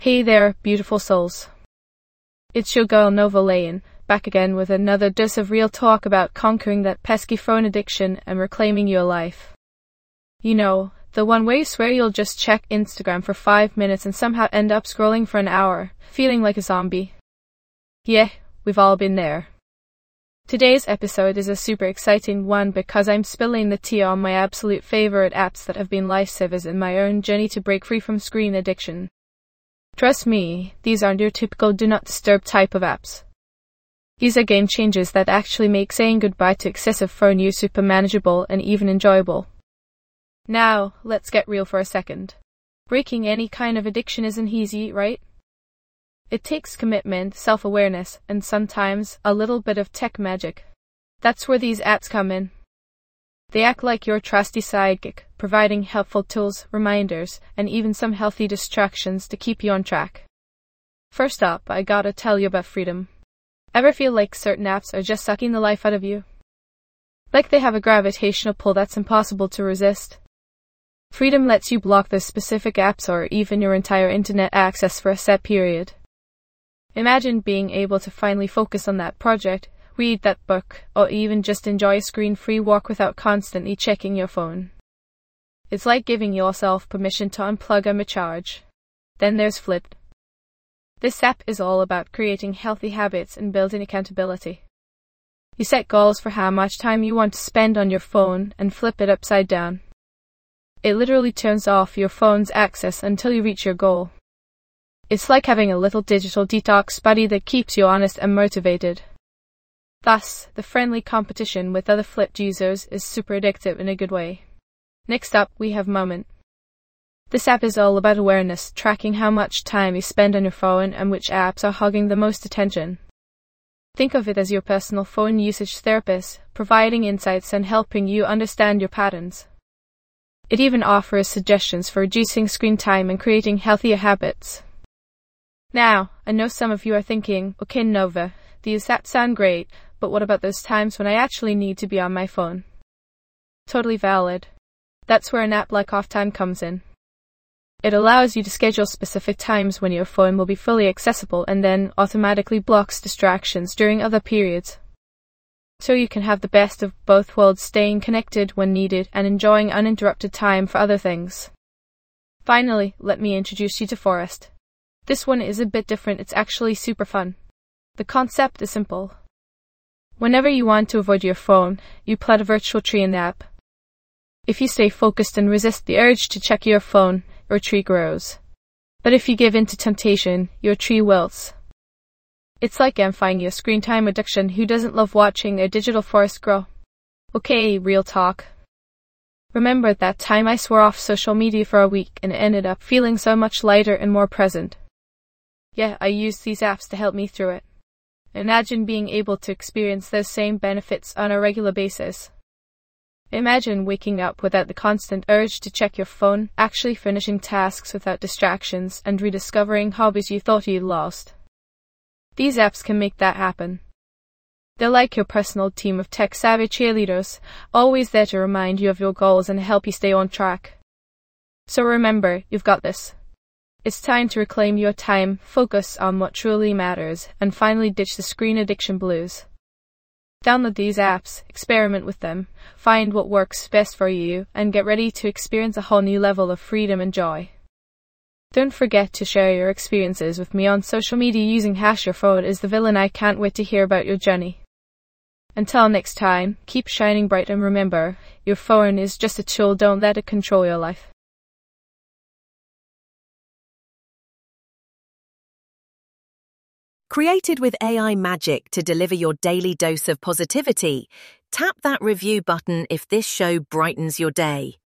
Hey there, beautiful souls. It's your girl Nova Lane, back again with another dose of real talk about conquering that pesky phone addiction and reclaiming your life. You know, the one where you swear you'll just check Instagram for 5 minutes and somehow end up scrolling for an hour, feeling like a zombie. Yeah, we've all been there. Today's episode is a super exciting one because I'm spilling the tea on my absolute favorite apps that have been lifesavers in my own journey to break free from screen addiction. Trust me, these aren't your typical do not disturb type of apps. These are game changers that actually make saying goodbye to excessive phone use super manageable and even enjoyable. Now, let's get real for a second. Breaking any kind of addiction isn't easy, right? It takes commitment, self-awareness, and sometimes a little bit of tech magic. That's where these apps come in. They act like your trusty sidekick, providing helpful tools, reminders, and even some healthy distractions to keep you on track. First up, I gotta tell you about Freedom. Ever feel like certain apps are just sucking the life out of you? Like they have a gravitational pull that's impossible to resist? Freedom lets you block those specific apps or even your entire internet access for a set period. Imagine being able to finally focus on that project, read that book, or even just enjoy a screen-free walk without constantly checking your phone. It's like giving yourself permission to unplug and recharge. Then there's Flip. This app is all about creating healthy habits and building accountability. You set goals for how much time you want to spend on your phone and flip it upside down. It literally turns off your phone's access until you reach your goal. It's like having a little digital detox buddy that keeps you honest and motivated. Thus, the friendly competition with other Flipped users is super addictive in a good way. Next up, we have Moment. This app is all about awareness, tracking how much time you spend on your phone and which apps are hogging the most attention. Think of it as your personal phone usage therapist, providing insights and helping you understand your patterns. It even offers suggestions for reducing screen time and creating healthier habits. Now, I know some of you are thinking, okay Nova, these apps sound great, but what about those times when I actually need to be on my phone? Totally valid. That's where an app like Off Time comes in. It allows you to schedule specific times when your phone will be fully accessible and then automatically blocks distractions during other periods. So you can have the best of both worlds, staying connected when needed and enjoying uninterrupted time for other things. Finally, let me introduce you to Forest. This one is a bit different, it's actually super fun. The concept is simple. Whenever you want to avoid your phone, you plant a virtual tree in the app. If you stay focused and resist the urge to check your phone, your tree grows. But if you give in to temptation, your tree wilts. It's like amplifying your screen time addiction. Who doesn't love watching a digital forest grow? Okay, real talk. Remember that time I swore off social media for a week and ended up feeling so much lighter and more present? Yeah, I used these apps to help me through it. Imagine being able to experience those same benefits on a regular basis. Imagine waking up without the constant urge to check your phone, actually finishing tasks without distractions, and rediscovering hobbies you thought you'd lost. These apps can make that happen. They're like your personal team of tech-savvy cheerleaders, always there to remind you of your goals and help you stay on track. So remember, you've got this. It's time to reclaim your time, focus on what truly matters, and finally ditch the screen addiction blues. Download these apps, experiment with them, find what works best for you, and get ready to experience a whole new level of freedom and joy. Don't forget to share your experiences with me on social media using #YourPhoneIsTheVillain. I can't wait to hear about your journey. Until next time, keep shining bright and remember, your phone is just a tool, don't let it control your life. Created with AI magic to deliver your daily dose of positivity, tap that review button if this show brightens your day.